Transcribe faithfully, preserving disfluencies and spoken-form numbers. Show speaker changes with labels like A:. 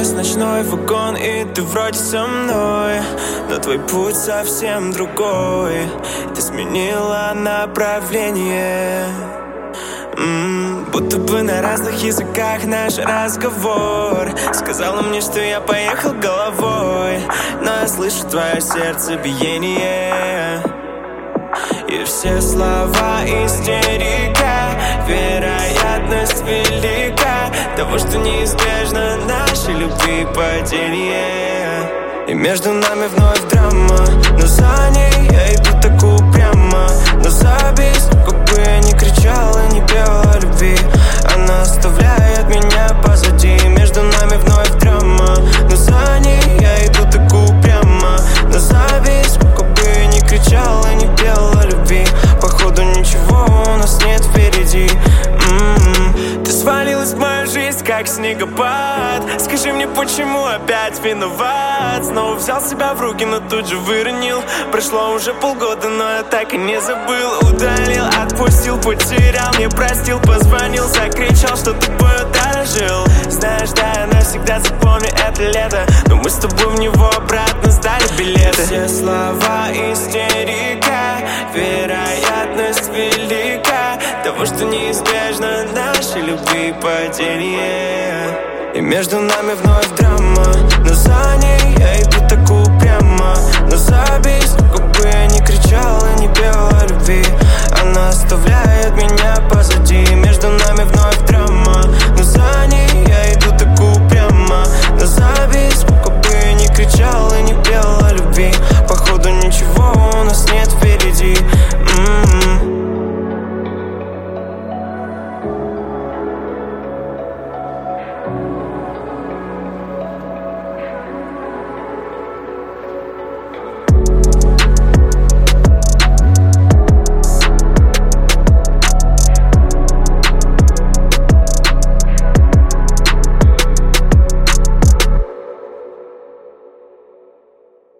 A: Сейчас ночной вагон, и ты вроде со мной, но твой путь совсем другой. Ты сменила направление. М-м, будто бы на разных языках наш разговор. Сказала мне, что я поехал головой, но я слышу твое сердцебиение. И все слова истерика, вероятность велика того, что неизбежно нашей любви падение. И между нами вновь драма, но за ней я иду так упрямо. Но забей, сколько бы я ни кричал и не пел о любви, она оставляет меня позади. Между нами вновь драма, но за ней я иду так упрямо. Но забей, сколько бы я ни кричал и не пел о любви, походу ничего у нас нет впереди. М-м-м. Ты свалилась в мою жизнь, как снегопад. Скажи мне, почему опять виноват? Снова взял себя в руки, но тут же выронил. Прошло уже полгода, но я так и не забыл. Удалил, отпустил, потерял, не простил. Позвонил, закричал, что тобой дорожил. Знаешь, да, я навсегда запомню это лето, но мы с тобой в него обратно сдали билеты. Все слова истерика, вероятность велика того, что неизбежно нашей любви падение. И между нами вновь драма, но за ней я иду так упрямо. Но забей, сколько бы я ни кричал и не пел о любви, она оставляет меня позади. Между нами вновь драма, но за ней я иду так упрямо. Но забей, сколько бы я ни кричал и не пел о любви,